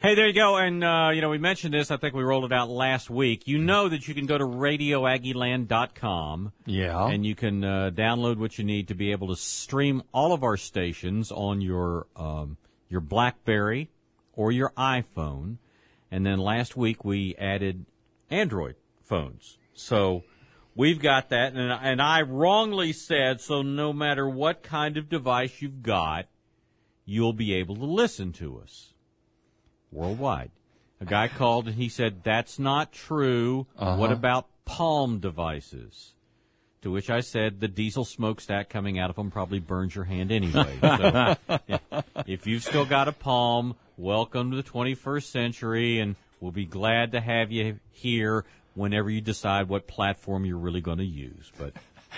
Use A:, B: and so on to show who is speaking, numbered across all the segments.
A: Hey, there you go. And, we mentioned this. I think we rolled it out last week. You know that you can go to radioaggieland.com.
B: Yeah.
A: And you can download what you need to be able to stream all of our stations on your BlackBerry or your iPhone. And then last week we added Android phones. So we've got that. And I wrongly said, so no matter what kind of device you've got, you'll be able to listen to us worldwide. A guy called and he said, that's not true. What about Palm devices? To which I said, the diesel smokestack coming out of them probably burns your hand anyway. So if you've still got a Palm, welcome to the 21st century, and we'll be glad to have you here whenever you decide what platform you're really going to use. But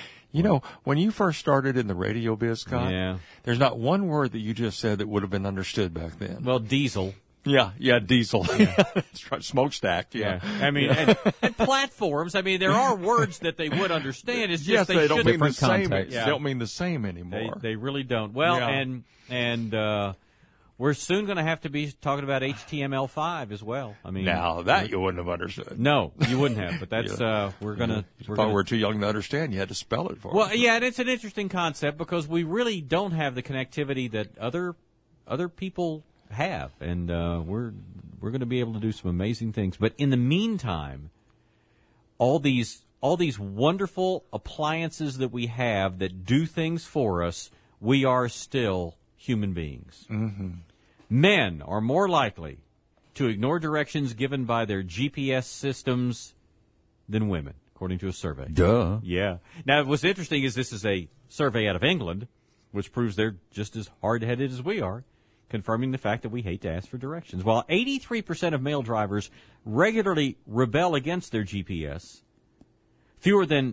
B: when you first started in the radio biz, Scott, there's not one word that you just said that would have been understood back then.
A: Well, diesel.
B: Yeah, diesel. Yeah. That's right, smokestack. Yeah.
A: I mean, and platforms. I mean, there are words that they would understand. It's just
B: they don't mean the same.
A: Context.
B: They don't mean the same anymore.
A: They really don't. Well, and we're soon going to have to be talking about HTML5 as well. I mean,
B: now that you wouldn't have understood.
A: No, you wouldn't have. But that's we're gonna.
B: We're too young to understand. You had to spell it for us.
A: Well, yeah, and it's an interesting concept because we really don't have the connectivity that other people have, and we're going to be able to do some amazing things. But in the meantime, all these wonderful appliances that we have that do things for us, we are still human beings.
B: Mm-hmm.
A: Men are more likely to ignore directions given by their GPS systems than women, according to a survey.
B: Duh.
A: Yeah. Now, what's interesting is this is a survey out of England, which proves they're just as hard-headed as we are, confirming the fact that we hate to ask for directions. While 83% of male drivers regularly rebel against their GPS, fewer than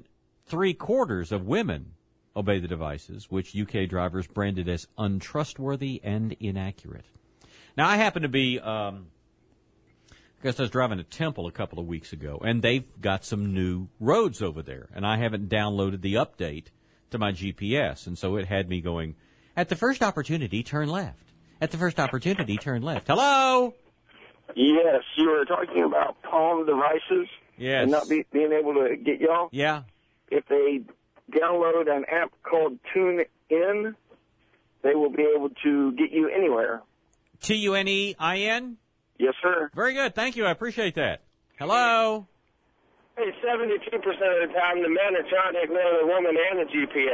A: 3/4 of women obey the devices, which UK drivers branded as untrustworthy and inaccurate. Now, I happen to be, I guess I was driving to Temple a couple of weeks ago, and they've got some new roads over there, and I haven't downloaded the update to my GPS, and so it had me going, at the first opportunity, turn left. At the first opportunity, turn left. Hello?
C: Yes, you were talking about Palm devices.
A: Yes.
C: And not being able to get y'all.
A: Yeah.
C: If they download an app called TuneIn, they will be able to get you anywhere.
A: TuneIn?
C: Yes, sir.
A: Very good. Thank you. I appreciate that. Hello?
C: Hey, 72% of the time, the men are trying to ignore the woman and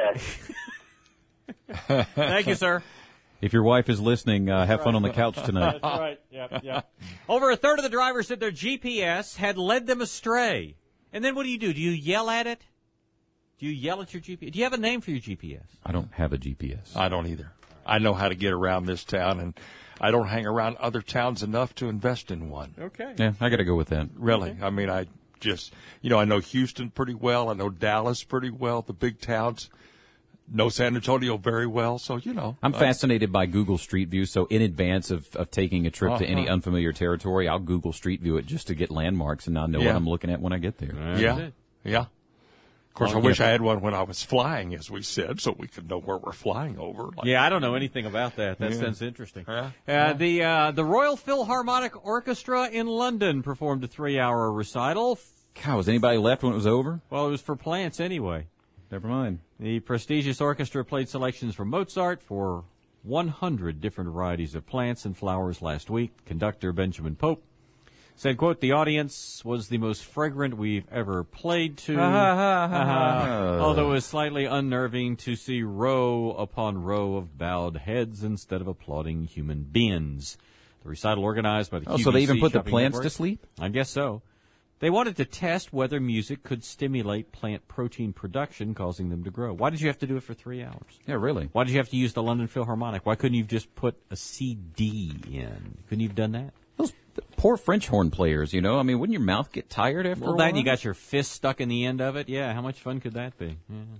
C: the GPS.
A: Thank you, sir.
D: If your wife is listening, have fun on the couch tonight.
A: That's right. Yeah. Over a third of the drivers said their GPS had led them astray. And then what do? Do you yell at it? Do you yell at your GPS? Do you have a name for your GPS?
D: I don't have a GPS.
B: I don't either. I know how to get around this town, and I don't hang around other towns enough to invest in one.
A: Okay.
D: Yeah, I got to go with that.
B: Really.
A: Okay.
B: I mean, I just, I know Houston pretty well. I know Dallas pretty well, the big towns. Know San Antonio very well, so,
D: I'm fascinated by Google Street View, so in advance of taking a trip to any unfamiliar territory, I'll Google Street View it just to get landmarks, and I know what I'm looking at when I get there.
B: Yeah. Of course, I wish I had one when I was flying, as we said, so we could know where we're flying over.
A: I don't know anything about that. That sounds interesting. The Royal Philharmonic Orchestra in London performed a 3-hour recital.
D: Cow, was anybody left when it was over?
A: Well, it was for plants anyway.
D: Never mind.
A: The prestigious orchestra played selections from Mozart for 100 different varieties of plants and flowers last week. Conductor Benjamin Pope said, quote, the audience was the most fragrant we've ever played to. Although it was slightly unnerving to see row upon row of bowed heads instead of applauding human beings. The recital organized by the QVC
D: so they even put the
A: Shopping
D: plants
A: Network.
D: to sleep?
A: I guess so. They wanted to test whether music could stimulate plant protein production, causing them to grow. Why did you have to do it for 3 hours?
D: Yeah, really.
A: Why did you have to use the London Philharmonic? Why couldn't you have just put a CD in? Couldn't you have done that?
D: Those poor French horn players, I mean, wouldn't your mouth get tired after a while?
A: Then you got your fist stuck in the end of it. Yeah, how much fun could that be?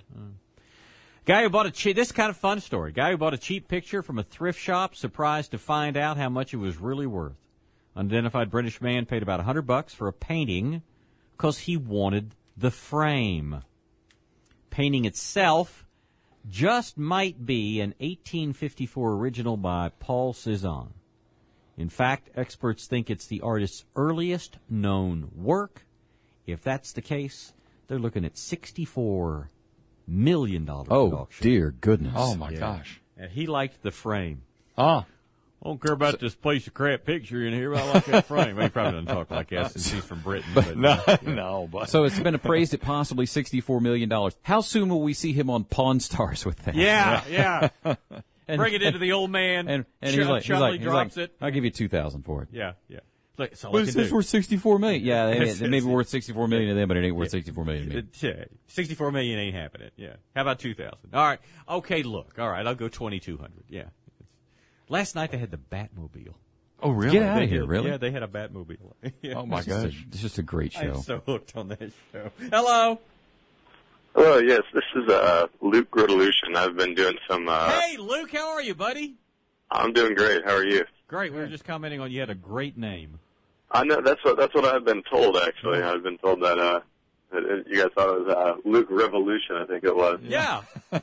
A: Guy who bought this is kind of fun story. Guy who bought a cheap picture from a thrift shop, surprised to find out how much it was really worth. Unidentified British man paid about $100 for a painting because he wanted the frame. Painting itself just might be an 1854 original by Paul Cézanne. In fact, experts think it's the artist's earliest known work. If that's the case, they're looking at $64 million at auction.
D: Dear goodness.
B: Oh, my gosh.
A: And he liked the frame.
B: Oh.
A: I don't care about this piece of crap picture in here, but I like that frame. Well, he probably doesn't talk like that since he's from Britain. But,
B: No. But
D: So it's been appraised at possibly $64 million. How soon will we see him on Pawn Stars with that?
A: Yeah. Bring it into the old man.
D: And he's like,
A: drops it.
D: I'll give you $2,000 for it.
A: Yeah. Like, so
D: But it's worth $64 million. Yeah, it may be worth $64 million to them, but it ain't worth $64 million to me.
A: $64 million ain't happening. Yeah. How about $2,000? All right. Okay, look. All right, I'll go $2,200. Yeah. Last night they had the Batmobile.
B: Oh, really?
D: Get out of here, really?
A: Yeah, they had a Batmobile. Yeah.
B: Oh, my gosh.
D: It's just a great show.
A: I'm so hooked on that show. Hello.
E: Hello, yes, this is Luke Grodelution. I've been doing some...
A: Hey, Luke, how are you, buddy?
E: I'm doing great. How are you?
A: Great. We were just commenting on you had a great name.
E: I know, that's what I've been told, actually. I've been told that you guys thought it was Luke Revolution, I think it was.
A: Yeah.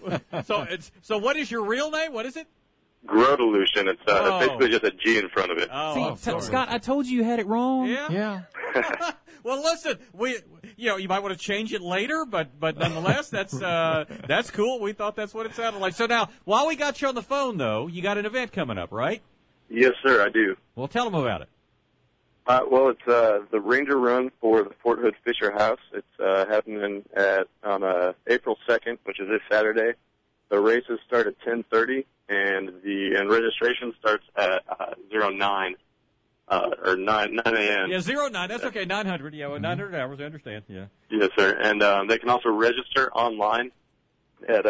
A: So what is your real name? What is it?
E: Grodelution. It's basically just a G in front of it.
A: Oh,
D: Scott, I told you had it wrong.
A: Yeah. Well, listen, you might want to change it later, but nonetheless, that's cool. We thought that's what it sounded like. So now, while we got you on the phone, though, you got an event coming up, right?
E: Yes, sir, I do.
A: Well, tell them about it.
E: Well, it's the Ranger Run for the Fort Hood Fisher House. It's happening on April 2nd, which is this Saturday. The races start at 10:30, and registration starts at 09 or 9 a.m.
A: Yeah, 09. That's okay. 900. Yeah, 900 hours. I understand. Yeah.
E: Yes, sir. And they can also register online at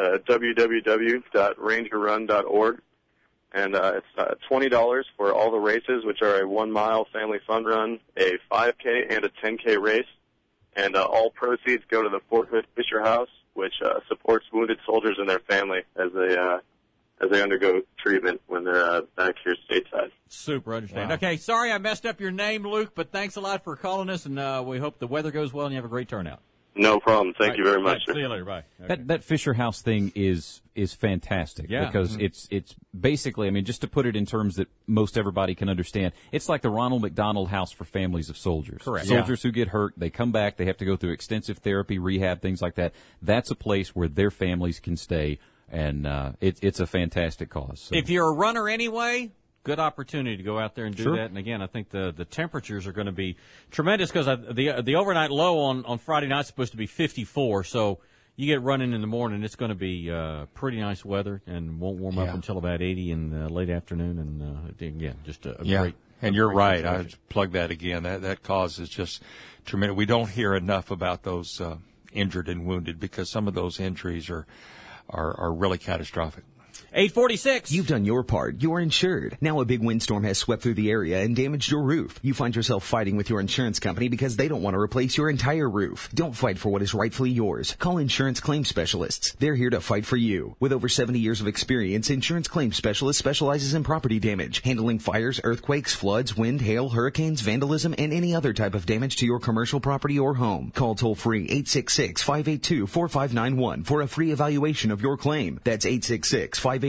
E: www.rangerrun.org. And it's $20 for all the races, which are a 1-mile family fun run, a 5K, and a 10K race. And all proceeds go to the Fort Hood Fisher House, which supports wounded soldiers and their family as they undergo treatment when they're back here stateside.
A: Super, understand.
B: Wow.
A: Okay, sorry I messed up your name, Luke, but thanks a lot for calling us, and we hope the weather goes well and you have a great turnout.
E: No problem. Thank you very much, sir.
A: See you later. Bye. Okay.
D: That Fisher House thing is fantastic because it's basically, I mean, just to put it in terms that most everybody can understand, it's like the Ronald McDonald House for families of soldiers.
A: Correct.
D: Soldiers who get hurt, they come back, they have to go through extensive therapy, rehab, things like that. That's a place where their families can stay, and it's a fantastic cause. So.
A: If you're a runner anyway, good opportunity to go out there and do
D: Sure.
A: that. And again, I think the temperatures are going to be tremendous because the overnight low on Friday night is supposed to be 54. So you get running in the morning, it's going to be pretty nice weather and won't warm up until about 80 in the late afternoon. And again, just a great.
B: And you're right. I
A: situation.
B: plug that again. That cause is just tremendous. We don't hear enough about those injured and wounded because some of those injuries are really catastrophic.
A: 846.
F: You've done your part. You're insured. Now a big windstorm has swept through the area and damaged your roof. You find yourself fighting with your insurance company because they don't want to replace your entire roof. Don't fight for what is rightfully yours. Call Insurance Claim Specialists. They're here to fight for you. With over 70 years of experience, Insurance Claim Specialist specializes in property damage, handling fires, earthquakes, floods, wind, hail, hurricanes, vandalism, and any other type of damage to your commercial property or home. Call toll-free 866-582-4591 for a free evaluation of your claim. That's 866-582-4591.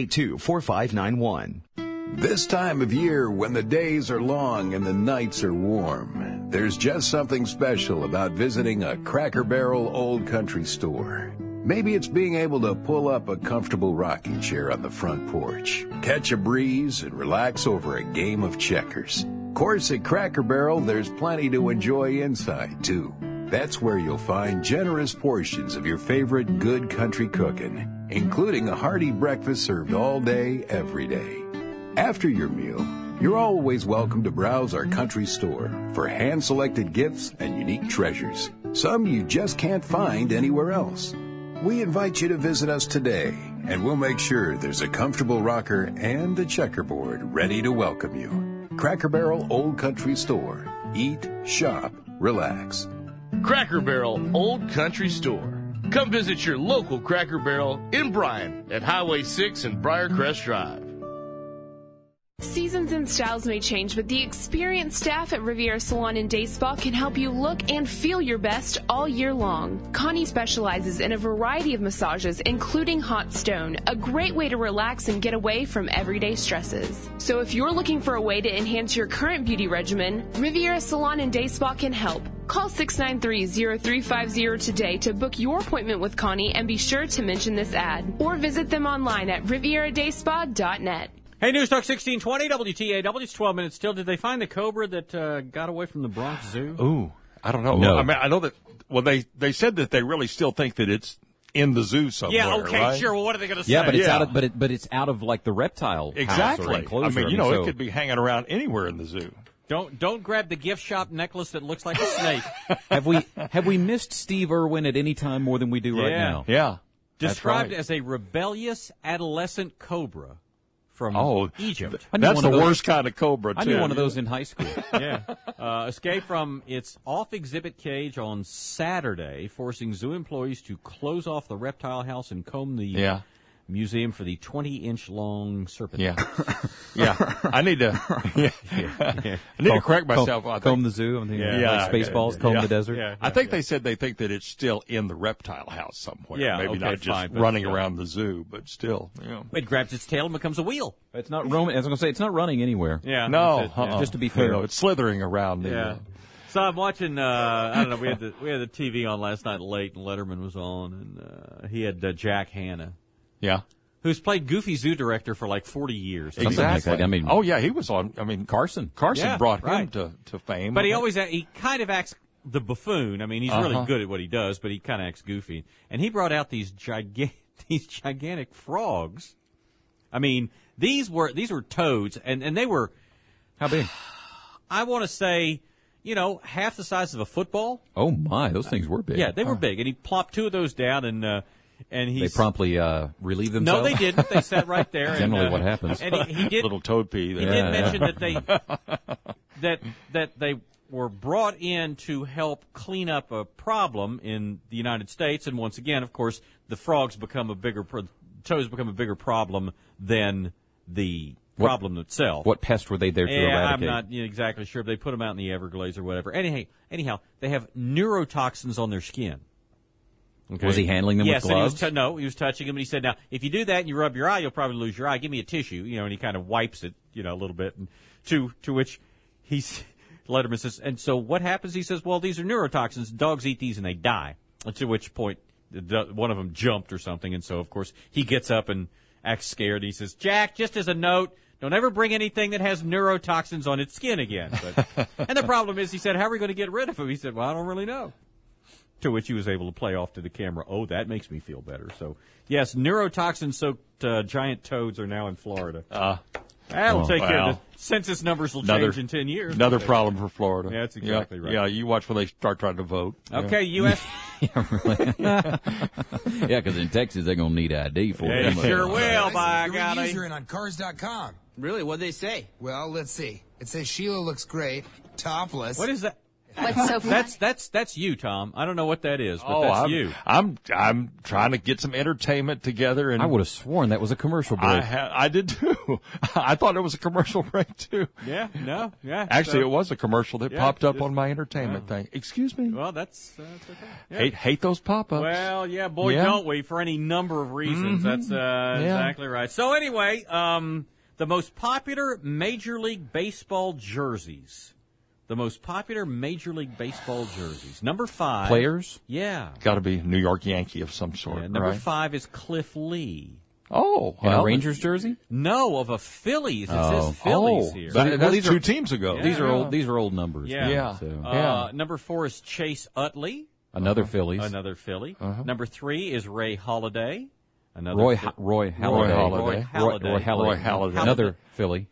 G: This time of year, when the days are long and the nights are warm, there's just something special about visiting a Cracker Barrel Old Country store. Maybe it's being able to pull up a comfortable rocking chair on the front porch, catch a breeze, and relax over a game of checkers. Of course, at Cracker Barrel, there's plenty to enjoy inside, too. That's where you'll find generous portions of your favorite good country cooking, including a hearty breakfast served all day, every day. After your meal, you're always welcome to browse our country store for hand-selected gifts and unique treasures, some you just can't find anywhere else. We invite you to visit us today, and we'll make sure there's a comfortable rocker and a checkerboard ready to welcome you. Cracker Barrel Old Country Store. Eat, shop, relax.
H: Cracker Barrel Old Country Store. Come visit your local Cracker Barrel in Bryan at Highway 6 and Briarcrest Drive.
I: Seasons and styles may change, but the experienced staff at Riviera Salon and Day Spa can help you look and feel your best all year long. Connie specializes in a variety of massages, including hot stone, a great way to relax and get away from everyday stresses. So if you're looking for a way to enhance your current beauty regimen, Riviera Salon and Day Spa can help. Call 693-0350 today to book your appointment with Connie and be sure to mention this ad. Or visit them online at rivieradayspa.net.
A: Hey, News Talk 1620, WTAW. It's 12 minutes still. Did they find the cobra that got away from the Bronx Zoo?
B: Ooh, I don't know.
D: No.
B: I mean, I know that. Well, they said that they really still think that it's in the zoo somewhere.
A: Yeah, okay,
B: right?
A: sure. Well, what are they going to say?
D: Yeah, but it's out of but it's out of like the reptile
B: Exactly.
D: house or enclosure.
B: I mean, it could be hanging around anywhere in the zoo.
A: Don't grab the gift shop necklace that looks like a snake.
D: Have we missed Steve Irwin at any time more than we do right now?
B: Yeah.
A: Described
B: right.
A: as a rebellious adolescent cobra from Egypt.
B: That's the worst kind of cobra, too.
D: I knew one of those in high school.
A: Yeah. Escaped from its off-exhibit cage on Saturday, forcing zoo employees to close off the reptile house and comb the museum for the 20-inch long serpent.
B: Yeah. Yeah. I need to correct myself.
D: Comb the zoo, like Spaceballs, comb the desert.
B: Yeah. I think they said they think that it's still in the reptile house somewhere.
A: Yeah,
B: maybe not just running around the zoo, but still.
A: It grabs its tail and becomes a wheel.
D: It's not roaming. As I was going to say, it's not running anywhere.
A: Yeah.
B: No.
D: Just to be fair.
B: It's slithering around.
A: So I'm watching. I don't know. We had the TV on last night late, and Letterman was on, and he had Jack Hanna.
B: Yeah.
A: Who's played Goofy Zoo Director for like 40 years.
B: Exactly.
D: Like that. I mean,
B: he was on. I mean, Carson
A: Yeah,
B: brought
A: right.
B: him to fame.
A: But he kind of acts the buffoon. I mean, he's really good at what he does, but he kind of acts goofy. And he brought out these gigantic frogs. I mean, these were toads, and they were
D: how big?
A: I want to say, half the size of a football.
D: Oh my, those things were big.
A: Yeah, they were big, and he plopped two of those down, and
D: they promptly relieved themselves.
A: No, they didn't. They sat right there.
D: Generally, what happens?
A: And he did
B: little toad pea there.
A: He did mention that they were brought in to help clean up a problem in the United States, and once again, of course, the toads become a bigger problem than the problem itself.
D: What pest were they there to eradicate?
A: I'm not exactly sure. They put them out in the Everglades or whatever. Anyhow, they have neurotoxins on their skin. Okay.
D: Was he handling them with gloves?
A: Yes, he was touching them, and he said, now, if you do that and you rub your eye, you'll probably lose your eye. Give me a tissue, and he kind of wipes it, a little bit. And to which Letterman says, and so what happens? He says, well, these are neurotoxins. Dogs eat these and they die. And to which point, one of them jumped or something, and so, of course, he gets up and acts scared. He says, Jack, just as a note, don't ever bring anything that has neurotoxins on its skin again. And the problem is, he said, how are we going to get rid of them? He said, well, I don't really know. To which he was able to play off to the camera, oh, that makes me feel better. So, yes, neurotoxin-soaked giant toads are now in Florida. That'll take care of the census numbers will change in 10 years.
B: Another problem for Florida.
A: Yeah, that's exactly right.
B: Yeah, you watch when they start trying to vote.
A: Okay, U.S.
D: Yeah, really. Yeah, because in Texas, they're going to need ID for it.
A: They sure will, by
J: You're
A: golly.
J: a user in on Cars.com.
K: Really? What'd they say?
J: Well, let's see. It says Sheila looks great, topless.
A: What is that?
I: What's so funny?
A: That's you, Tom. I don't know what that is, but that's you.
B: I'm trying to get some entertainment together, and
D: I would have sworn that was a commercial break.
B: I did too. I thought it was a commercial break too.
A: Yeah, no, yeah.
B: Actually, it was a commercial that popped up on my entertainment thing. Excuse me.
A: Well, that's okay. Yeah.
B: Hate those pop-ups.
A: Well, yeah, boy, don't we? For any number of reasons. That's exactly right. So anyway, the most popular Major League Baseball jerseys. The most popular Major League Baseball jerseys. Number 5.
D: Players?
A: Yeah.
B: Got to be New York Yankee of some sort.
A: Yeah, number
B: right?
A: 5 is Cliff Lee.
B: Oh.
D: And a Rangers jersey?
A: No, of a Phillies. It says Phillies here.
B: That's 2 teams ago.
A: Yeah.
D: These are old numbers.
A: Yeah.
D: So.
A: Number 4 is Chase Utley.
D: Another Phillies.
A: Another Philly. Number 3 is Ray Halladay.
D: Roy Halladay. Roy Halladay. Another Philly.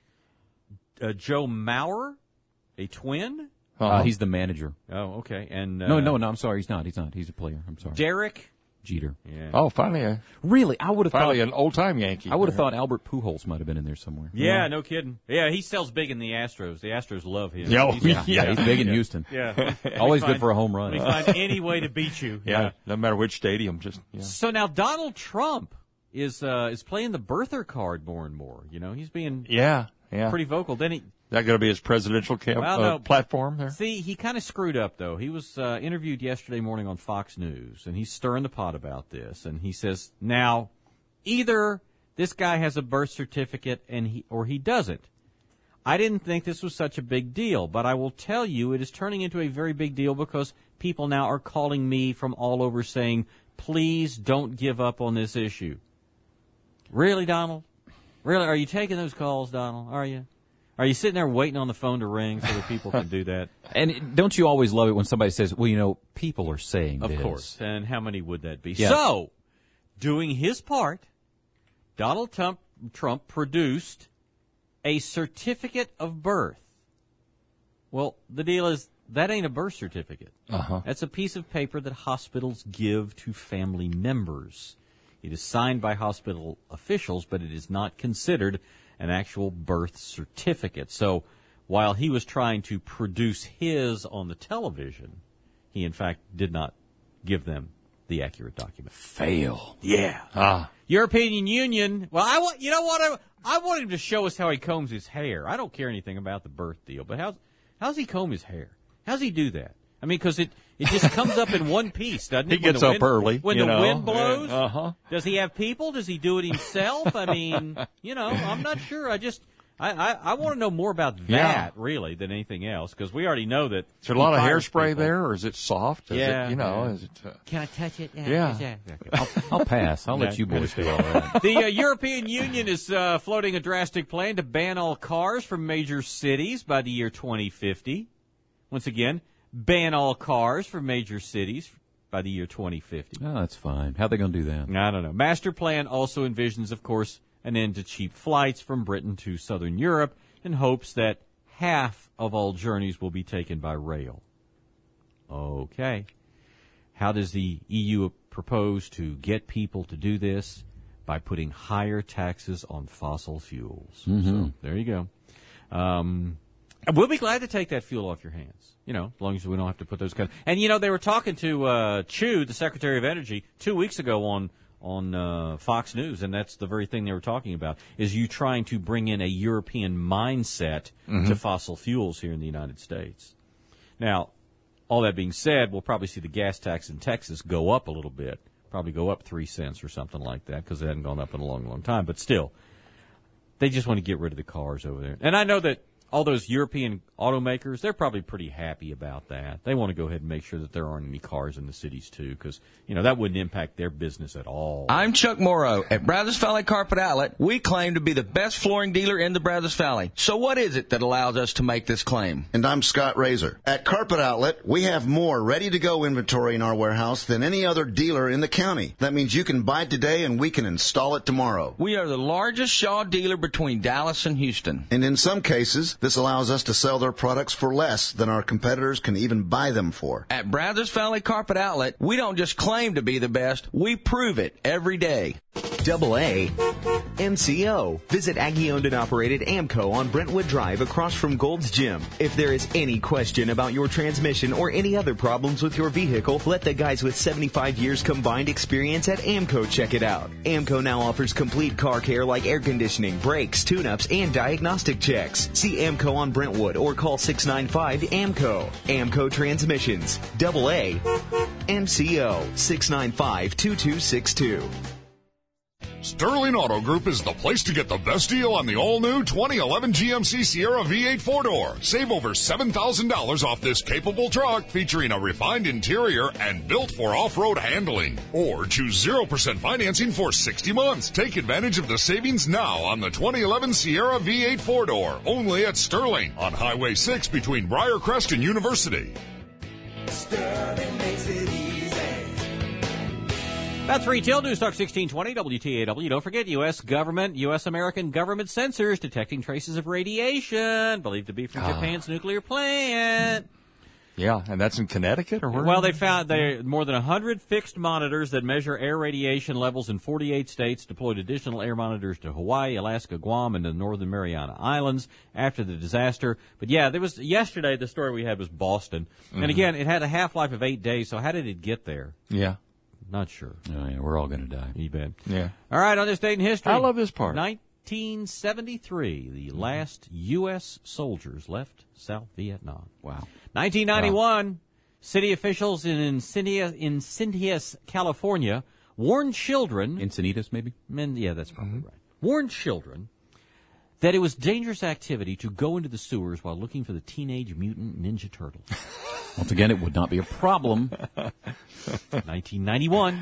A: Joe Mauer. A twin?
D: He's the manager.
A: Oh, okay. And
D: No, I'm sorry. He's not. He's a player. I'm sorry.
A: Derek
D: Jeter.
A: Yeah.
B: Oh, finally.
D: Really? I would have thought
B: an old-time Yankee.
D: I would have thought Albert Pujols might have been in there somewhere.
A: Yeah, no kidding. Yeah, he sells big in the Astros. The Astros love him.
D: He's big in Houston.
A: Yeah.
D: Always good for a home run.
A: We find any way to beat you.
B: Yeah, no matter which stadium.
A: So now Donald Trump is playing the birther card more and more. He's being pretty vocal. Then he.
B: That going to be his presidential platform there?
A: See, he kind of screwed up, though. He was interviewed yesterday morning on Fox News, and he's stirring the pot about this. And he says, now, either this guy has a birth certificate or he doesn't. I didn't think this was such a big deal, but I will tell you it is turning into a very big deal because people now are calling me from all over saying, please don't give up on this issue. Really, Donald? Really? Are you taking those calls, Donald? Are you? Are you sitting there waiting on the phone to ring so that people can do that?
D: And don't you always love it when somebody says, well, people are saying this.
A: Of course. And how many would that be?
D: Yeah.
A: So, doing his part, Donald Trump produced a certificate of birth. Well, the deal is that ain't a birth certificate. That's a piece of paper that hospitals give to family members. It is signed by hospital officials, but it is not considered an actual birth certificate. So while he was trying to produce his on the television, he in fact did not give them the accurate document.
B: Fail.
A: Yeah. European Union. Well, I want him to show us how he combs his hair. I don't care anything about the birth deal, but how's he comb his hair? How's he do that? I mean, because it just comes up in one piece, doesn't it?
B: He gets up early.
A: When the wind blows? Does he have people? Does he do it himself? I mean, I'm not sure. I want to know more about that, really, than anything else, because we already know that.
B: Is there a lot of hairspray there, or is it soft? Is it,
A: Can I touch it?
B: Yeah.
D: I'll pass. I'll let you boys do all that.
A: The European Union is floating a drastic plan to ban all cars from major cities by the year 2050. Once again, ban all cars from major cities by the year 2050.
D: Oh, that's fine. How are they going to do that?
A: I don't know. Master plan also envisions, of course, an end to cheap flights from Britain to southern Europe in hopes that half of all journeys will be taken by rail. Okay. How does the EU propose to get people to do this? By putting higher taxes on fossil fuels. So there you go. We'll be glad to take that fuel off your hands, as long as we don't have to put those kind of... And, they were talking to Chu, the Secretary of Energy, 2 weeks ago on Fox News, and that's the very thing they were talking about, is you trying to bring in a European mindset to fossil fuels here in the United States. Now, all that being said, we'll probably see the gas tax in Texas go up a little bit, probably go up 3 cents or something like that, because it hadn't gone up in a long, long time. But still, they just want to get rid of the cars over there. And I know that all those European automakers, they're probably pretty happy about that. They want to go ahead and make sure that there aren't any cars in the cities, too, because, that wouldn't impact their business at all.
K: I'm Chuck Morrow. At Brazos Valley Carpet Outlet, we claim to be the best flooring dealer in the Brazos Valley. So what is it that allows us to make this claim?
L: And I'm Scott Razor. At Carpet Outlet, we have more ready-to-go inventory in our warehouse than any other dealer in the county. That means you can buy it today and we can install it tomorrow.
K: We are the largest Shaw dealer between Dallas and Houston.
L: And in some cases, this allows us to sell their products for less than our competitors can even buy them for.
K: At Brazos Valley Carpet Outlet, we don't just claim to be the best, we prove it every day.
F: AA MCO. Visit Aggie-owned and operated AMCO on Brentwood Drive across from Gold's Gym. If there is any question about your transmission or any other problems with your vehicle, let the guys with 75 years combined experience at AMCO check it out. AMCO now offers complete car care like air conditioning, brakes, tune-ups, and diagnostic checks. See AMCO on Brentwood or call 695-AMCO. AMCO Transmissions. AA MCO 695-2262.
M: Sterling Auto Group is the place to get the best deal on the all-new 2011 GMC Sierra V8 4-door. Save over $7,000 off this capable truck featuring a refined interior and built for off-road handling. Or choose 0% financing for 60 months. Take advantage of the savings now on the 2011 Sierra V8 4-door. Only at Sterling on Highway 6 between Briarcrest and University.
N: Sterling makes it easy.
A: That's Retail News Talk 1620 WTAW. Don't forget, U.S. American government sensors detecting traces of radiation believed to be from Japan's nuclear plant.
B: Yeah, and that's in Connecticut or where?
A: Well, they found more than 100 fixed monitors that measure air radiation levels in 48 states, deployed additional air monitors to Hawaii, Alaska, Guam, and the Northern Mariana Islands after the disaster. But yeah, there was yesterday the story we had was Boston. Mm-hmm. And again, it had a half-life of 8 days, so how did it get there?
B: Yeah.
A: Not sure.
D: Oh, yeah, we're all going to die.
A: You bet.
B: Yeah.
A: All right, on this date in history.
B: I love this part.
A: 1973, the last U.S. soldiers left South Vietnam.
D: Wow.
A: 1991, city officials in Encinitas, California, warned children...
D: Encinitas, maybe?
A: Yeah, that's probably right. Warned children that it was dangerous activity to go into the sewers while looking for the Teenage Mutant Ninja Turtles.
D: Once again, it would not be a problem.
A: 1991.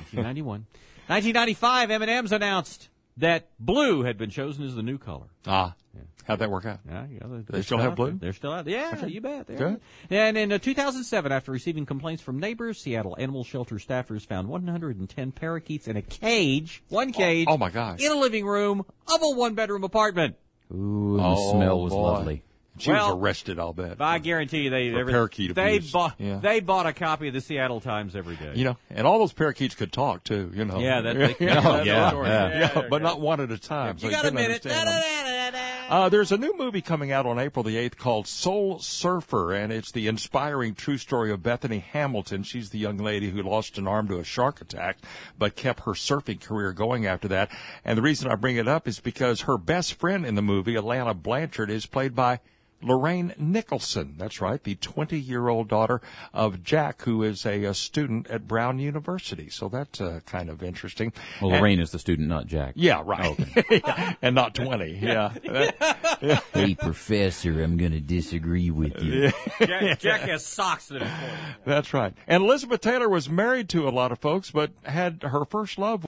A: 1995, M&M's announced that blue had been chosen as the new color.
B: Ah. Yeah. How'd that work out?
A: Yeah,
B: they still have blue?
A: They're still out. Yeah, okay. You bet.
B: Good.
A: And in 2007, after receiving complaints from neighbors, Seattle Animal Shelter staffers found 110 parakeets in a cage,
B: Oh my gosh.
A: in a living room of a one-bedroom apartment.
D: Ooh, the smell was lovely.
B: She was arrested, I'll bet.
A: I guarantee you they bought a copy of the Seattle Times every day.
B: You know, and all those parakeets could talk too. You know.
A: Yeah,
B: but not one at a time.
A: You got a minute.
B: There's a new movie coming out on April the 8th called Soul Surfer, and it's the inspiring true story of Bethany Hamilton. She's the young lady who lost an arm to a shark attack, but kept her surfing career going after that. And the reason I bring it up is because her best friend in the movie, Alana Blanchard, is played by Lorraine Nicholson. That's right, the 20-year-old daughter of Jack, who is a student at Brown University. So that's kind of interesting.
D: Well, Lorraine is the student, not Jack.
B: Yeah, right. Okay. And not 20. Yeah.
D: Hey, Professor, I'm going to disagree with you.
A: Jack has socks in his corner.
B: That's right. And Elizabeth Taylor was married to a lot of folks, but had her first love